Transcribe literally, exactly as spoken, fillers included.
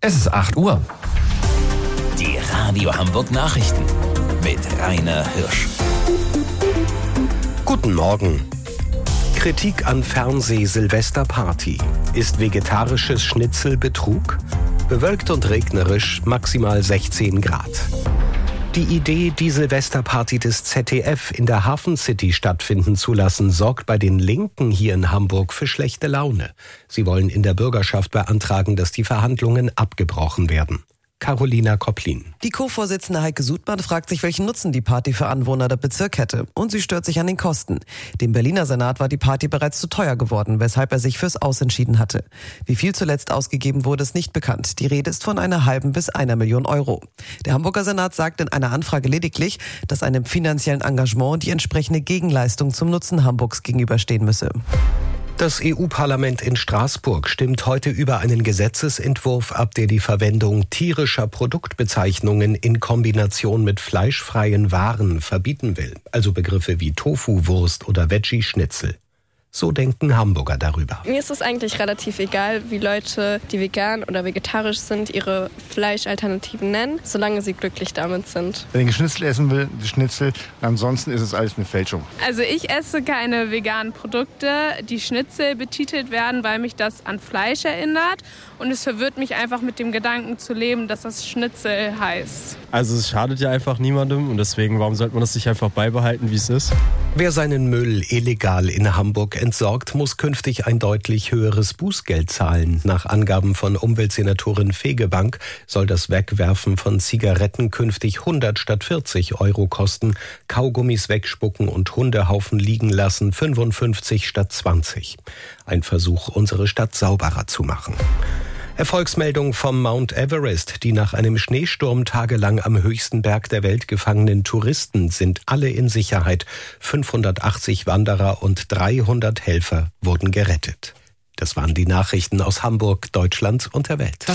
Es ist acht Uhr. Die Radio Hamburg Nachrichten mit Rainer Hirsch. Guten Morgen. Kritik an Fernseh-Silvesterparty. Ist vegetarisches Schnitzel Betrug? Bewölkt und regnerisch, maximal sechzehn Grad. Die Idee, die Silvesterparty des Z D F in der Hafen City stattfinden zu lassen, sorgt bei den Linken hier in Hamburg für schlechte Laune. Sie wollen in der Bürgerschaft beantragen, dass die Verhandlungen abgebrochen werden. Carolina Kopplin. Die Co-Vorsitzende Heike Sudmann fragt sich, welchen Nutzen die Party für Anwohner der Bezirk hätte. Und sie stört sich an den Kosten. Dem Berliner Senat war die Party bereits zu teuer geworden, weshalb er sich fürs Aus entschieden hatte. Wie viel zuletzt ausgegeben wurde, ist nicht bekannt. Die Rede ist von einer halben bis einer Million Euro. Der Hamburger Senat sagt in einer Anfrage lediglich, dass einem finanziellen Engagement die entsprechende Gegenleistung zum Nutzen Hamburgs gegenüberstehen müsse. Das E U-Parlament in Straßburg stimmt heute über einen Gesetzesentwurf ab, der die Verwendung tierischer Produktbezeichnungen in Kombination mit fleischfreien Waren verbieten will. Also Begriffe wie Tofu, Wurst oder Veggie-Schnitzel. So denken Hamburger darüber. Mir ist es eigentlich relativ egal, wie Leute, die vegan oder vegetarisch sind, ihre Fleischalternativen nennen, solange sie glücklich damit sind. Wenn ich Schnitzel essen will, Schnitzel, ansonsten ist es alles eine Fälschung. Also ich esse keine veganen Produkte, die Schnitzel betitelt werden, weil mich das an Fleisch erinnert. Und es verwirrt mich einfach mit dem Gedanken zu leben, dass das Schnitzel heißt. Also es schadet ja einfach niemandem und deswegen, warum sollte man das nicht einfach beibehalten, wie es ist? Wer seinen Müll illegal in Hamburg entsorgt, muss künftig ein deutlich höheres Bußgeld zahlen. Nach Angaben von Umweltsenatorin Fegebank soll das Wegwerfen von Zigaretten künftig hundert statt vierzig Euro kosten, Kaugummis wegspucken und Hundehaufen liegen lassen fünfundfünfzig statt zwanzig. Ein Versuch, unsere Stadt sauberer zu machen. Erfolgsmeldung vom Mount Everest. Die nach einem Schneesturm tagelang am höchsten Berg der Welt gefangenen Touristen sind alle in Sicherheit. fünfhundertachtzig Wanderer und dreihundert Helfer wurden gerettet. Das waren die Nachrichten aus Hamburg, Deutschland und der Welt.